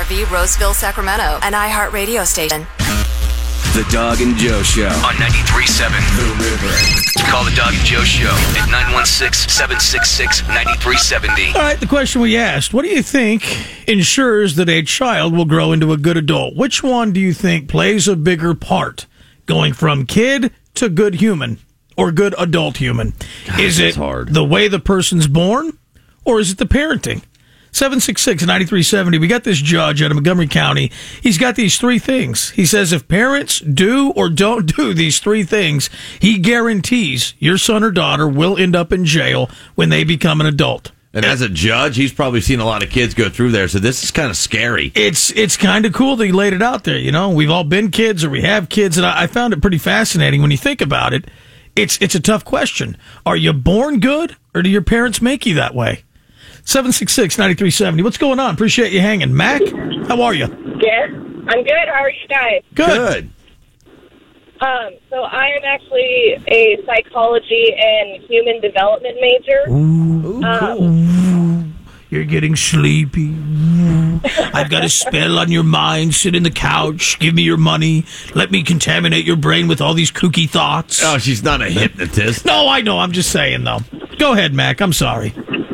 KXRV, Roseville, Sacramento, an iHeartRadio station. The Doug and Joe Show on 93.7 The River. Call the Doug and Joe Show at 916-766-9370. All right, the question we asked, what do you think ensures that a child will grow into a good adult? Which one do you think plays a bigger part, going from kid to good human or good adult human? God, is it hard. The way the person's born, or is it the parenting? 766-9370. We got this judge out of Montgomery County. He's got these three things. He says if parents do or don't do these three things, he guarantees your son or daughter will end up in jail when they become an adult. And as a judge, he's probably seen a lot of kids go through there, so this is kind of scary. It's kind of cool that he laid it out there. You know, we've all been kids or we have kids, and I found it pretty fascinating when you think about it. It's a tough question. Are you born good, or do your parents make you that way? 766-9370. What's going on? Appreciate you hanging. Mac, how are you? Yeah, I'm good. How are you guys? Good. So I am actually a psychology and human development major. Cool. You're getting sleepy. I've got a spell on your mind. Sit in the couch. Give me your money. Let me contaminate your brain with all these kooky thoughts. Oh, she's not a hypnotist. No, I know. I'm just saying, though. Go ahead, Mac. I'm sorry.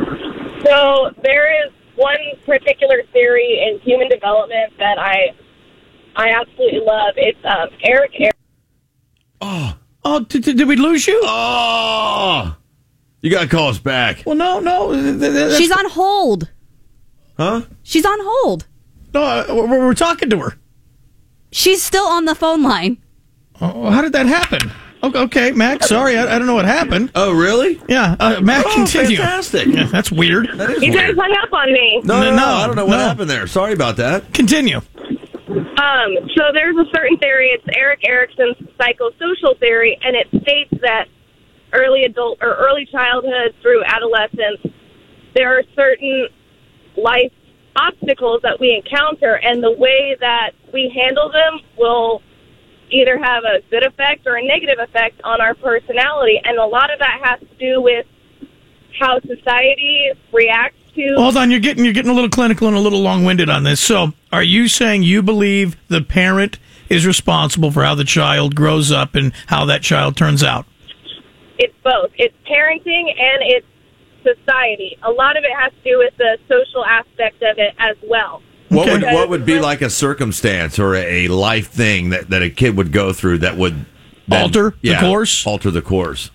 So there is one particular theory in human development that I absolutely love. It's Eric. Oh, did we lose you? Oh, you got to call us back. Well, no. She's on hold. Huh? She's on hold. No, we're talking to her. She's still on the phone line. Oh, how did that happen? Okay, Mac, sorry, I don't know what happened. Oh, really? Yeah, Mac, continue. Fantastic. Yeah, that's weird. That is You guys weird. hung up on me. No, I don't know what happened there. Sorry about that. Continue. So there's a certain theory. It's Eric Erickson's psychosocial theory, and it states that early childhood through adolescence, there are certain life obstacles that we encounter, and the way that we handle them will either have a good effect or a negative effect on our personality. And a lot of that has to do with how society reacts to... Hold on, you're getting a little clinical and a little long-winded on this. So, are you saying you believe the parent is responsible for how the child grows up and how that child turns out? It's both. It's parenting and it's society. A lot of it has to do with the social aspect of it as well. What would be like a circumstance or a life thing that a kid would go through that would then, alter the course? Alter the course.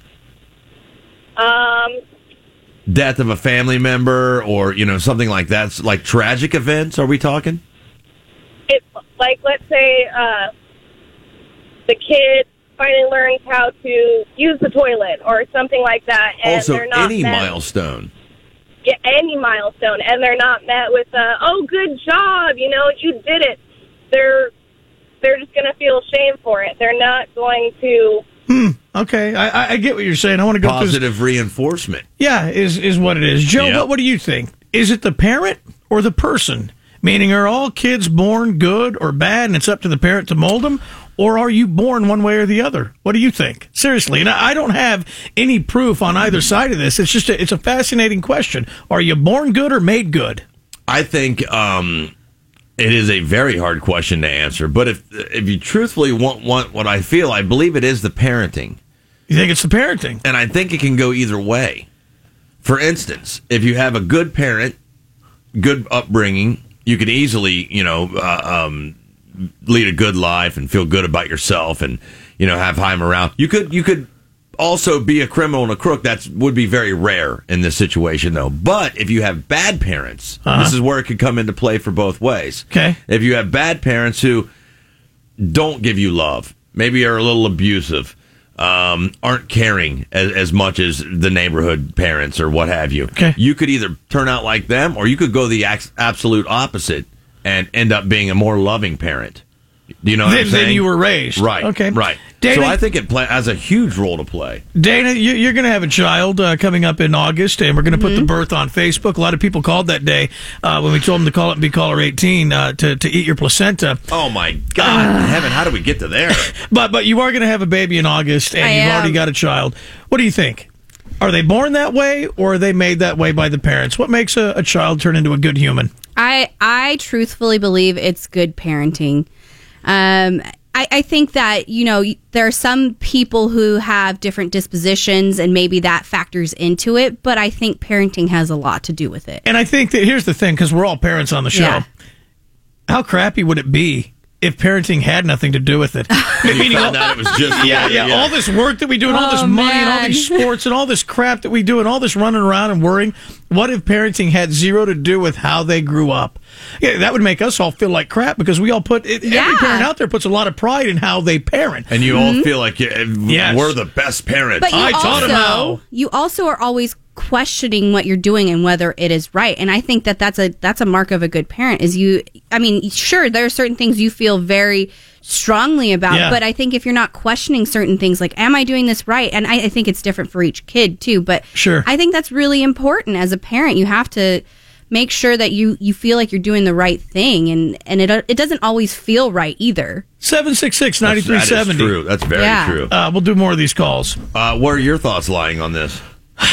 Death of a family member, or something like that. It's like tragic events. Are we talking? It's like, let's say the kid finally learns how to use the toilet or something like that, and Also, they're not any met. milestone. Yeah, any milestone, and they're not met with "Oh, good job! You did it." They're just going to feel shame for it. They're not going to. Okay, I get what you're saying. I want to go Positive reinforcement. Yeah, is what it is. Joe, Yep. what do you think? Is it the parent or the person? Meaning, are all kids born good or bad, and it's up to the parent to mold them? Or are you born one way or the other? What do you think? Seriously, and I don't have any proof on either side of this. It's just it's a fascinating question. Are you born good or made good? I think it is a very hard question to answer. But if you truthfully want what I feel, I believe it is the parenting. You think it's the parenting? And I think it can go either way. For instance, if you have a good parent, good upbringing, you can easily, lead a good life and feel good about yourself and, have high morale. You could also be a criminal and a crook. That would be very rare in this situation, though. But if you have bad parents, this is where it could come into play for both ways. Okay. If you have bad parents who don't give you love, maybe are a little abusive, aren't caring as much as the neighborhood parents or what have you. Okay. You could either turn out like them, or you could go the absolute opposite and end up being a more loving parent. Do you know what I'm saying? Then you were raised. Right. Okay. Right. Dana, so I think it has a huge role to play. Dana, you're going to have a child coming up in August, and we're going to put the birth on Facebook. A lot of people called that day when we told them to call it and be caller 18 to eat your placenta. Oh, my God. Heaven, how do we get to there? But you are going to have a baby in August, and you've already got a child. What do you think? Are they born that way, or are they made that way by the parents? What makes a child turn into a good human? I truthfully believe it's good parenting. I think that, there are some people who have different dispositions and maybe that factors into it, but I think parenting has a lot to do with it. And I think that here's the thing, because we're all parents on the show. Yeah. How crappy would it be if parenting had nothing to do with it? You found out it was just Yeah, all this work that we do and all this Oh, money and all man. these sports and all this crap that we do and all this running around and worrying. What if parenting had zero to do with how they grew up? Yeah, that would make us all feel like crap because we all every parent out there puts a lot of pride in how they parent. And you all feel like Yes. we're the best parents. But I taught 'em how. you also are always questioning what you're doing and whether it is right. And I think that that's a mark of a good parent is sure, there are certain things you feel very strongly about, Yeah. but I think if you're not questioning certain things, like, am I doing this right? And I think it's different for each kid too, but Sure. I think that's really important as a parent. You have to make sure that you feel like you're doing the right thing, and it doesn't always feel right either. 766-9370. That is true. That's very Yeah. true. We'll do more of these calls. What are your thoughts lying on this?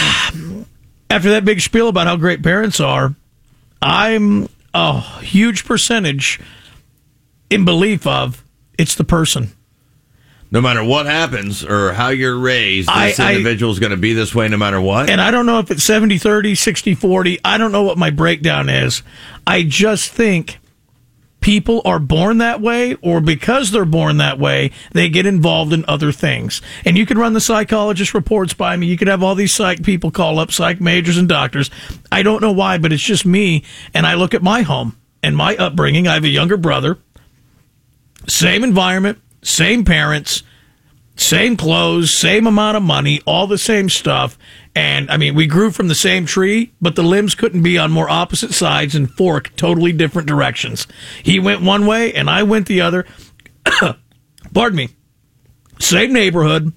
After that big spiel about how great parents are, I'm a huge percentage in belief of it's the person. No matter what happens or how you're raised, this individual is going to be this way no matter what. And I don't know if it's 70-30, 60-40. I don't know what my breakdown is. I just think people are born that way, or because they're born that way, they get involved in other things. And you can run the psychologist reports by me. You could have all these psych people call up, psych majors and doctors. I don't know why, but it's just me. And I look at my home and my upbringing. I have a younger brother. Same environment, same parents, same clothes, same amount of money, all the same stuff. And, we grew from the same tree, but the limbs couldn't be on more opposite sides and fork totally different directions. He went one way, and I went the other. Pardon me. Same neighborhood,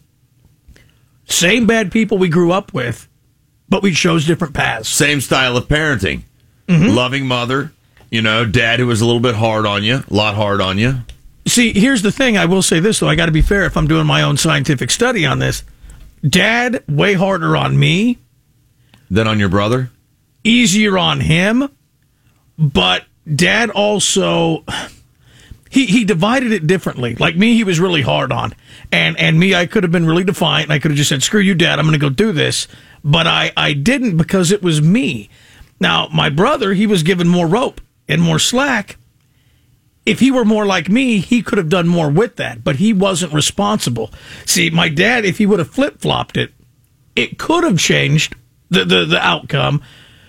same bad people we grew up with, but we chose different paths. Same style of parenting. Loving mother, dad who was a little bit hard on you, a lot hard on you. See, here's the thing. I will say this, though. I got to be fair if I'm doing my own scientific study on this. Dad, way harder on me. Then on your brother? Easier on him. But Dad also, he divided it differently. Like me, he was really hard on. And me, I could have been really defiant. I could have just said, screw you, Dad, I'm going to go do this. But I didn't because it was me. Now, my brother, he was given more rope and more slack. If he were more like me, he could have done more with that, but he wasn't responsible. See, my dad, if he would have flip-flopped it, it could have changed the outcome,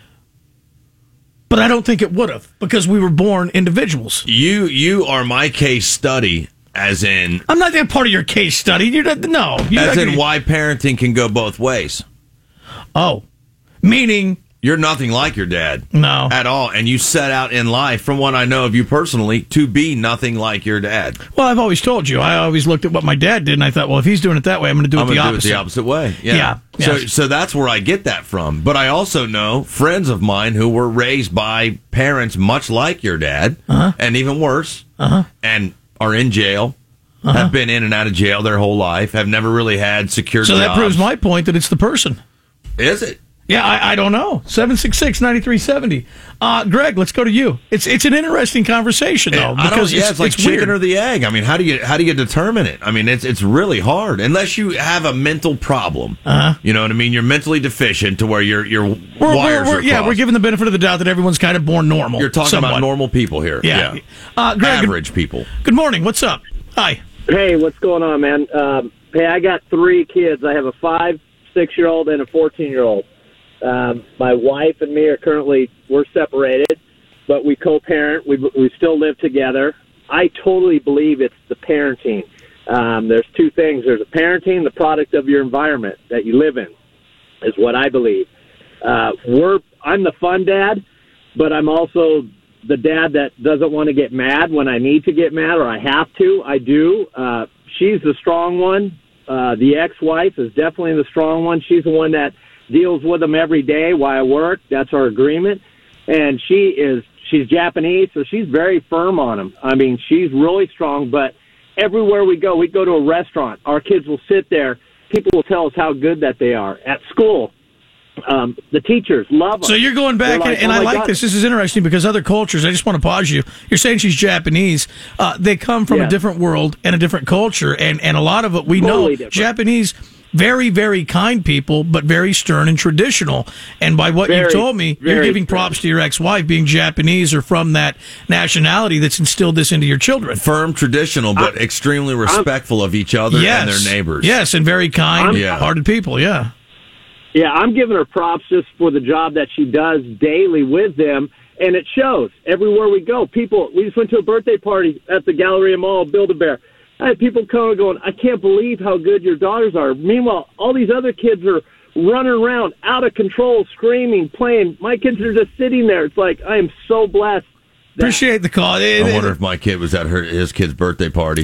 but I don't think it would have, because we were born individuals. You are my case study, as in... I'm not that part of your case study. You're not, no. As in why parenting can go both ways. Oh, meaning... You're nothing like your dad. No. At all. And you set out in life, from what I know of you personally, to be nothing like your dad. Well, I've always told you. I always looked at what my dad did, and I thought, well, if he's doing it that way, I'm going to do it the opposite. Do it the opposite way. Yeah. Yes. So that's where I get that from. But I also know friends of mine who were raised by parents much like your dad, and even worse, and are in jail, have been in and out of jail their whole life, have never really had secure So jobs. that proves my point that it's the person. Is it? Yeah, I don't know. 766-9370. Greg, let's go to you. It's an interesting conversation, though. Because it's like chicken weird. or the egg. How do you determine it? It's really hard unless you have a mental problem. You know what I mean? You're mentally deficient to where your wires are crossed. We're giving the benefit of the doubt that everyone's kind of born normal. You're talking somewhat. about normal people here. Yeah. Greg, average people. Good morning. What's up? Hi. Hey, what's going on, man? Hey, I got 3 kids. I have a 5, 6-year-old, and a 14-year-old. My wife and me we're separated, but we co-parent. We still live together. I totally believe it's the parenting. There's 2 things. There's a parenting, the product of your environment that you live in, is what I believe. I'm the fun dad, but I'm also the dad that doesn't want to get mad when I need to get mad or I have to. I do. She's the strong one. The ex-wife is definitely the strong one. She's the one that deals with them every day while I work. That's our agreement. And she's Japanese, so she's very firm on them. She's really strong, but everywhere we go to a restaurant, our kids will sit there people will tell us how good that they are. At school, the teachers love them. So you're going back, Like, and oh I my like God. this. This is interesting because other cultures, I just want to pause you. You're saying she's Japanese. They come from a Yeah. different world and a different culture, and a lot of it we know. Totally different. Japanese, very, very kind people, but very stern and traditional. And by what you've Very, told me, you're very giving stern. props to your ex-wife being Japanese or from that nationality that's instilled this into your children. Firm, traditional, but extremely respectful of each other and their neighbors. Yes, and very kind, Yeah. hearted people, yeah. Yeah, I'm giving her props just for the job that she does daily with them, and it shows everywhere we go. People, we just went to a birthday party at the Galleria Mall, Build-A-Bear. I had people coming going, I can't believe how good your daughters are. Meanwhile, all these other kids are running around, out of control, screaming, playing. My kids are just sitting there. It's like, I am so blessed. Appreciate the call. I wonder if my kid was at his kid's birthday party.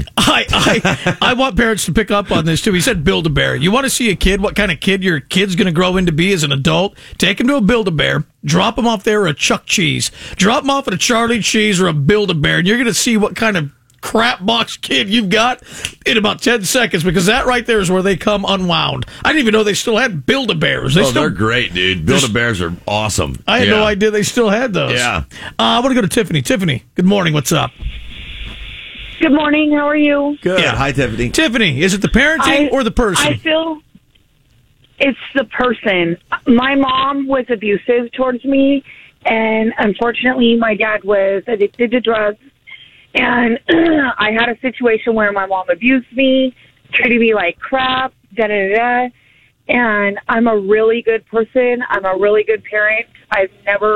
I want parents to pick up on this too. He said Build-A-Bear. You want to see a kid, what kind of kid your kid's going to grow into be as an adult? Take him to a Build-A-Bear, drop him off there or a Chuck Cheese. Drop him off at a Charlie Cheese or a Build-A-Bear, and you're going to see what kind of crap box kid you've got in about 10 seconds, because that right there is where they come unwound. I didn't even know they still had Build-A-Bears. They're great, dude. Build-A-Bears are awesome. I had no idea they still had those. Yeah. I want to go to Tiffany. Tiffany, good morning. What's up? Good morning. How are you? Good. Hi, Tiffany. Tiffany, is it the parenting or the person? I feel it's the person. My mom was abusive towards me, and unfortunately, my dad was addicted to drugs. And I had a situation where my mom abused me, treated me like crap, da-da-da-da. And I'm a really good person. I'm a really good parent. I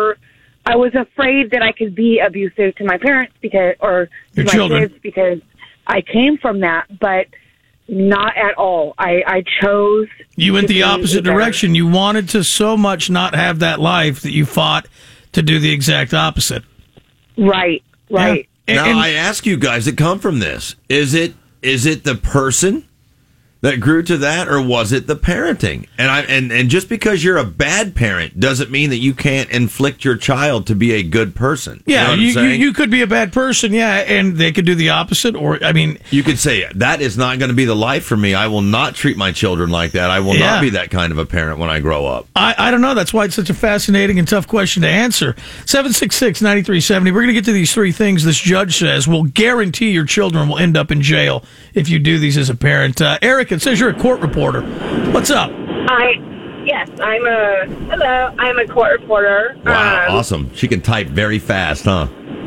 was afraid that I could be abusive to my parents or Your to my children. kids because I came from that, but not at all. I chose. You went to the be opposite better. direction. You wanted to so much not have that life that you fought to do the exact opposite. Right. Yeah. Now, And- I ask you guys that come from this, is it the person that grew to that, or was it the parenting? And just because you're a bad parent doesn't mean that you can't inflict your child to be a good person. Yeah, you know what I'm saying? you could be a bad person, yeah, and they could do the opposite. Or, I mean, You could say, that is not going to be the life for me. I will not treat my children like that. I will Yeah. not be that kind of a parent when I grow up. I don't know. That's why it's such a fascinating and tough question to answer. 766-9370. We're going to get to these three things this judge says will guarantee your children will end up in jail if you do these as a parent. Eric, it says you're a court reporter. What's up? I'm a court reporter. Wow, awesome. She can type very fast, huh?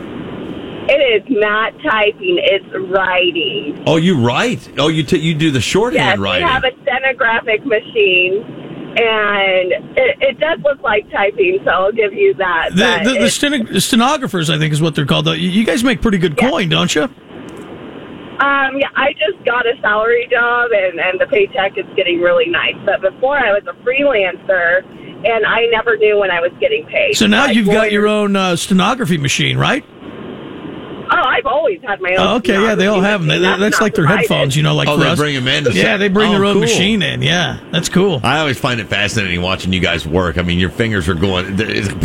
It is not typing; it's writing. Oh, you write? Oh, you do the shorthand Yes, we writing. have a stenographic machine, and it does look like typing. So I'll give you that. but The stenographers, I think, is what they're called. You guys make pretty good coin, don't you? Yeah, I just got a salary job, and the paycheck is getting really nice. But before, I was a freelancer, and I never knew when I was getting paid. So now Like, you've got your lawyers- own stenography machine, right? Oh, I've always had my own. Oh, okay, yeah, they all have them. stenography machine. That's not like their provided. headphones, like Oh, for they us. bring 'em in to Yeah, say- they bring Oh, their own cool. machine in. Yeah, that's cool. I always find it fascinating watching you guys work. I mean, your fingers are going.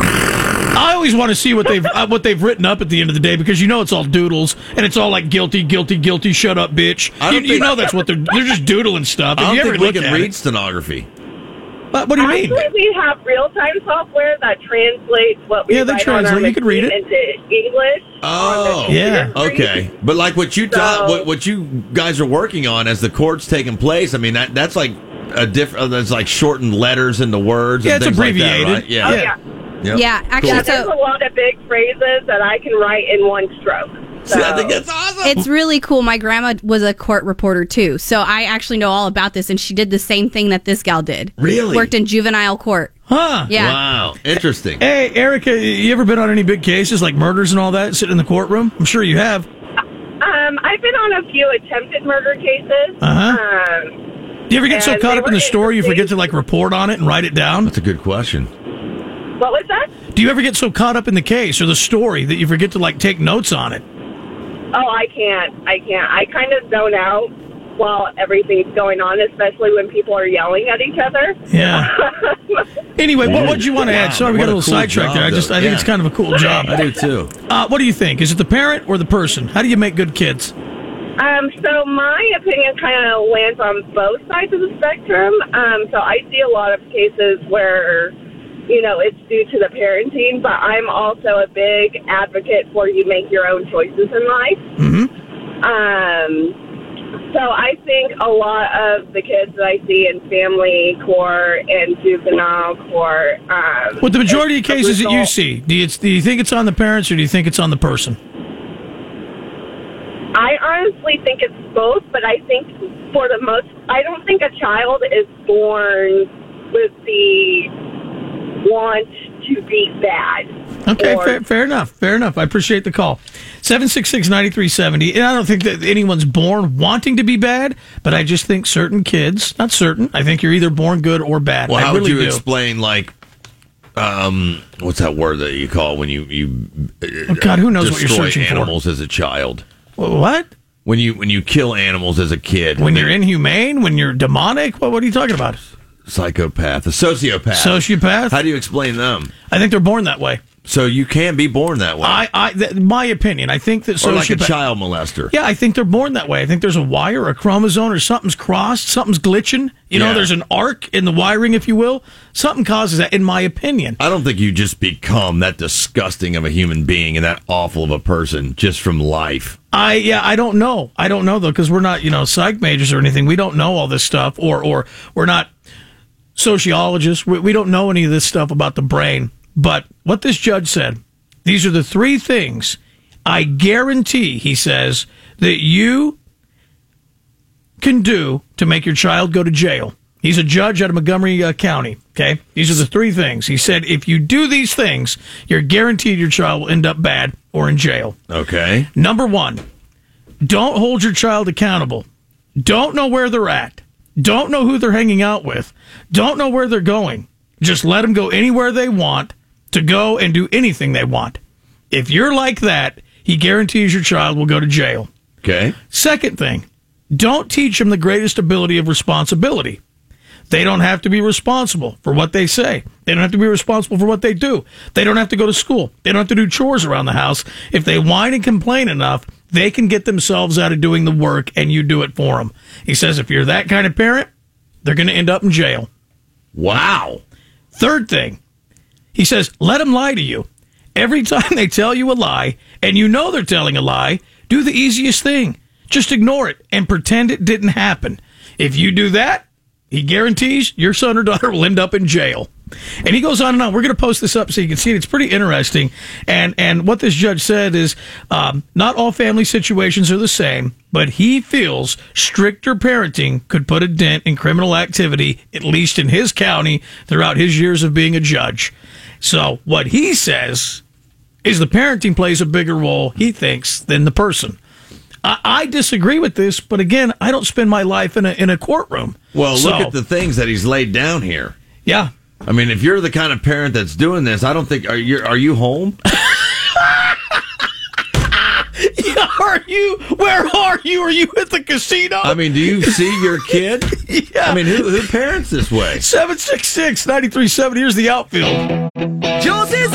I always want to see what they've written up at the end of the day, because it's all doodles and it's all like guilty, guilty, guilty. Shut up, bitch. I don't You think- know that's what they're just doodling stuff. I If don't you ever think we look can at read it- stenography. What do you mean? Actually, we have real-time software that translates what we Yeah, they write on our translate. You can read machine it. into English. Oh, on the yeah. computer screen. Okay, but like what you what you guys are working on as the court's taking place, I mean that's like a different. That's like shortened letters into words. Yeah, and it's things like that, abbreviated. right? Yeah. Oh, yeah. Yep. Yeah, actually, Yeah, so there's a lot of big phrases that I can write in one stroke. So. See, I think that's awesome. it's really cool. My grandma was a court reporter too, so I actually know all about this, and she did the same thing that this gal did. Really? Worked in juvenile court. Huh? Yeah. Wow, interesting. Hey, Erica, you ever been on any big cases like murders and all that, sitting in the courtroom? I'm sure you have. I've been on a few attempted murder cases. Uh-huh. Do you ever get so And caught they up in the were story you forget to interesting. report on it and write it down? That's a good question. What was that? Do you ever get so caught up in the case or the story that you forget to take notes on it? Oh, I can't. I kind of zone out while everything's going on, especially when people are yelling at each other. Yeah. Anyway, what did you want to add? Wow, I what got a a little cool sidetracked there. job, I though. think Yeah. it's kind of a cool job. I do too. What do you think? Is it the parent or the person? How do you make good kids? So my opinion kind of lands on both sides of the spectrum. So I see a lot of cases where, it's due to the parenting, but I'm also a big advocate for you make your own choices in life. So I think a lot of the kids that I see in family court and juvenile court. With the majority of cases that you see, do you think it's on the parents or do you think it's on the person? I honestly think it's both, but I think I don't think a child is born with the want to be bad. Okay, fair enough. Fair enough. I appreciate the call. 766-9370. And I don't think that anyone's born wanting to be bad, but I just think certain kids, not certain, I think you're either born good or bad. Well, how really would you do. explain, what's that word that you call when you God, who knows what you're destroy searching animals as a child? What? When you kill animals as a kid. When you're inhumane? When you're demonic? What are you talking about? Psychopath. A sociopath. Sociopath? How do you explain them? I think they're born that way. So you can't be born that way. My opinion, I think that or like a child molester. Yeah, I think they're born that way. I think there's a wire, a chromosome, or something's crossed, something's glitching. There's an arc in the wiring, if you will. Something causes that, in my opinion. I don't think you just become that disgusting of a human being and that awful of a person just from life. I don't know. I don't know, though, because we're not, psych majors or anything. We don't know all this stuff, or we're not sociologists. We don't know any of this stuff about the brain. But what this judge said, these are the three things I guarantee, he says, that you can do to make your child go to jail. He's a judge out of Montgomery County, okay? These are the three things. He said, if you do these things, you're guaranteed your child will end up bad or in jail. Okay. Number one, don't hold your child accountable. Don't know where they're at. Don't know who they're hanging out with. Don't know where they're going. Just let them go anywhere they want to go and do anything they want. If you're like that, he guarantees your child will go to jail. Okay. Second thing, don't teach them the greatest ability of responsibility. They don't have to be responsible for what they say. They don't have to be responsible for what they do. They don't have to go to school. They don't have to do chores around the house. If they whine and complain enough, they can get themselves out of doing the work and you do it for them. He says if you're that kind of parent, they're going to end up in jail. Wow. Third thing, he says, let them lie to you. Every time they tell you a lie, and you know they're telling a lie, do the easiest thing. Just ignore it and pretend it didn't happen. If you do that, he guarantees your son or daughter will end up in jail. And he goes on and on. We're going to post this up so you can see it. It's pretty interesting. And what this judge said is not all family situations are the same, but he feels stricter parenting could put a dent in criminal activity, at least in his county, throughout his years of being a judge. So what he says is the parenting plays a bigger role, he thinks, than the person. I disagree with this, but again, I don't spend my life in a courtroom. Well, look at the things that he's laid down here. Yeah. I mean, if you're the kind of parent that's doing this, I don't think are you home? Are you? Where are you? Are you at the casino? I mean, do you see your kid? Yeah. I mean, who parents this way? 766-9370. Here's the outfield. Josie's